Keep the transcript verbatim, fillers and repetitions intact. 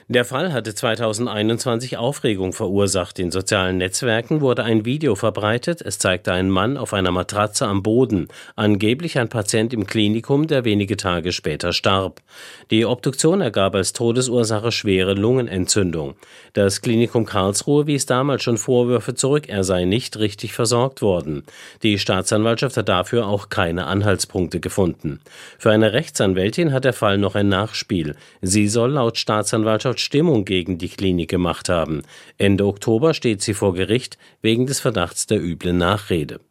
Der Fall hatte zweitausendeinundzwanzig Aufregung verursacht. In sozialen Netzwerken wurde ein Video verbreitet. Es zeigte einen Mann auf einer Matratze am Boden, angeblich ein Patient im Klinikum, der wenige Tage später starb. Die Obduktion ergab als Todesursache schwere Lungenentzündung. Das Klinikum Karlsruhe wies damals schon Vorwürfe zurück, er sei nicht richtig versorgt worden. Die Staatsanwaltschaft hat dafür auch keine Anhaltspunkte gefunden. Für eine Rechtsanwältin hat der Fall noch ein Nachspiel. Sie soll laut Staatsanwaltschaft Stimmung gegen die Klinik gemacht haben. Ende Oktober steht sie vor Gericht wegen des Verdachts der üblen Nachrede.